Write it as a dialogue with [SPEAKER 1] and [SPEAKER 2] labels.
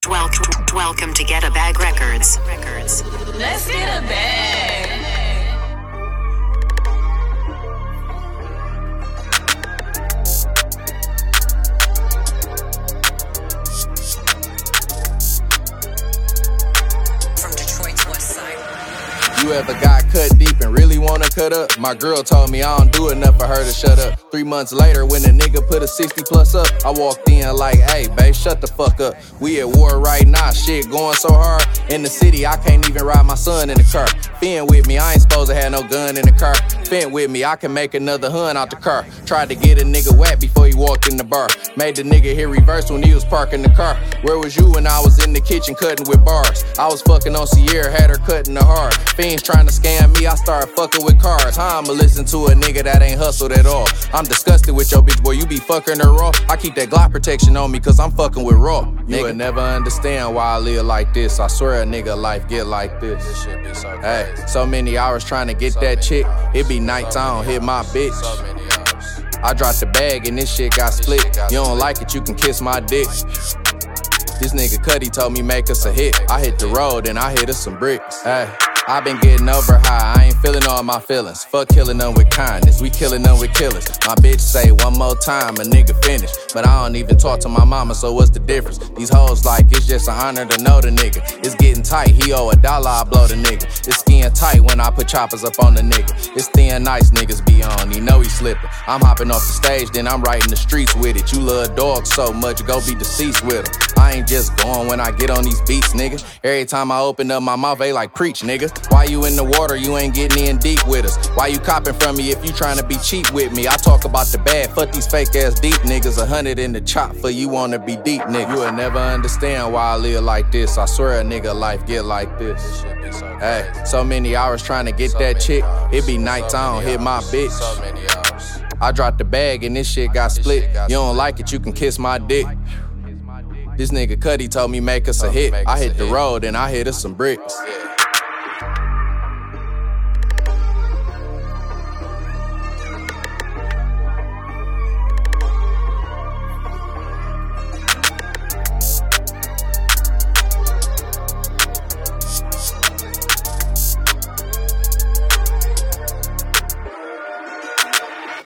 [SPEAKER 1] Welcome to Get a Bag Records.
[SPEAKER 2] Let's get a bag.
[SPEAKER 1] From Detroit's West Side.
[SPEAKER 3] You ever got cut deep and really wanna cut up? My girl told me I don't do enough for her to shut up. 3 months later, when a nigga put a 60 plus up, I walked in like, hey, babe, shut the fuck up. We at war right now, shit going so hard. In the city, I can't even ride my son in the car. Fin with me, I ain't supposed to have no gun in the car. Fin with me, I can make another hun out the car. Tried to get a nigga wet before he walked in the bar. Made the nigga hit reverse when he was parking the car. Where was you when I was in the kitchen cutting with bars? I was fucking on Sierra, had her cutting the hard. Fiends trying to scam me, I started fucking with cars. How I'ma listen to a nigga that ain't hustled at all? I'm disgusted with your bitch, boy, you be fucking her raw. I keep that Glock protection on me cause I'm fucking with raw. You would never understand why I live like this. I swear a nigga life get like this. This shit be so crazy. Hey, so many hours trying to get that chick. It be nighttime, hit my bitch. I dropped the bag and this shit got split. You don't like it, you can kiss my dick. This nigga Cuddy told me make us a hit. I hit the road and I hit us some bricks. Hey, I been getting over high, I ain't feeling all my feelings. Fuck killing them with kindness, we killing them with killers. My bitch say one more time, a nigga finish. But I don't even talk to my mama, so what's the difference? These hoes like it's just an honor to know the nigga. It's getting tight, he owe $1, I blow the nigga. It's skin tight when I put choppers up on the nigga. It's thin nice niggas be on, he know he slipping. I'm hopping off the stage, then I'm right in the streets with it. You love dogs so much, go be deceased with them. I ain't just going when I get on these beats, nigga. Every time I open up my mouth, they like preach, nigga. Why you in the water, you ain't getting in deep with us? Why you copping from me if you trying to be cheap with me? I talk about the bad, fuck these fake ass deep niggas. 100 in the chop for you wanna be deep, nigga. You will never understand why I live like this. I swear a nigga life get like this. Hey, so many hours trying to get that chick. It be nighttime, hit my bitch. I dropped the bag and this shit got split. You don't like it, you can kiss my dick. This nigga Cuddy told me make us a hit. I hit the road and I hit us some bricks.